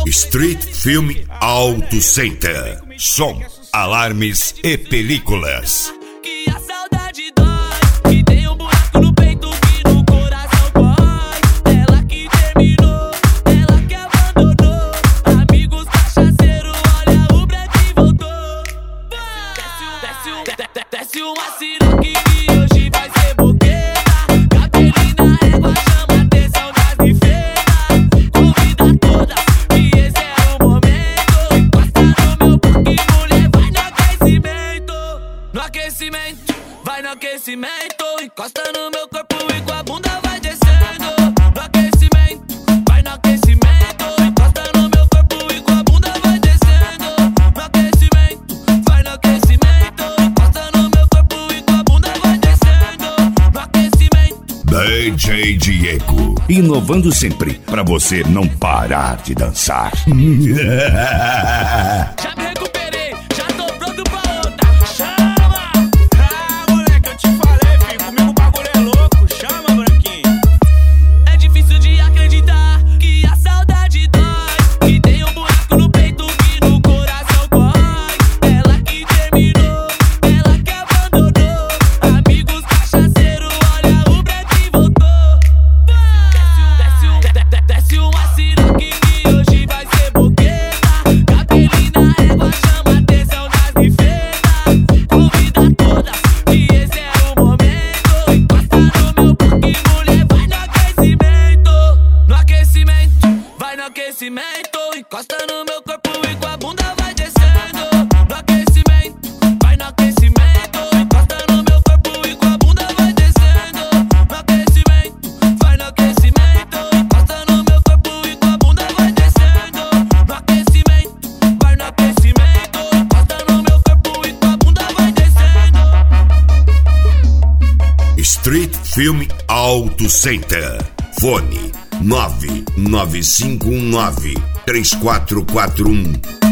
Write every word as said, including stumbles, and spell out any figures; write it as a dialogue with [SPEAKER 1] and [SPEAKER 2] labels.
[SPEAKER 1] Street Film Auto Center. Som, alarmes e películas.
[SPEAKER 2] Que a saudade dói, que tem um buraco no peito que no coração corrói. Ela que terminou, ela que abandonou. Amigos cachaceiros, olha o branco e voltou. Desce um, desce um, de, de, desce uma siroque que hoje vai ser boqueta. Capelina égua chama a atenção das bifeiras. Convida todas, que esse é o momento. Encosta no meu buque, mulher, vai no aquecimento. No aquecimento, vai no aquecimento. Encosta no meu corpo e com a bunda vai descendo. No aquecimento, vai no aquecimento. Encosta no meu corpo e com a bunda vai descendo. No aquecimento, vai no aquecimento. Encosta no meu corpo e com a bunda vai descendo. No aquecimento.
[SPEAKER 1] D J Diego, inovando sempre pra você não parar de dançar.
[SPEAKER 2] Já me recuperei, já tô pronto pra outra. Chama!
[SPEAKER 3] Ah, moleque, eu te falei, filho, comigo o bagulho é louco. Chama, branquinho.
[SPEAKER 2] É difícil de acreditar que a saudade dói, que tem um buraco no peito que no coração corrói. Ela que terminou, ela que abandonou. Amigos cachaceiros, olha o branco e voltou. Desce um, desce um, de, de, desce uma siroque que hoje vai ser boqueta. Capelina égua chama a atenção das bifeiras. Convida todas, que esse é o momento. Encosta no meu buque, mulher, vai no aquecimento. No aquecimento, vai no aquecimento. Encosta no meu corpo e com a bunda vai descendo. No aquecimento, vai no aquecimento. Encosta no meu corpo e com a bunda vai descendo. No aquecimento, vai no aquecimento. Encosta no meu corpo e com a bunda vai descendo. No aquecimento, vai no aquecimento. Encosta no meu corpo e com a bunda vai descendo.
[SPEAKER 1] Street Film Auto Center. Fone nove nove cinco um nove três quatro quatro um.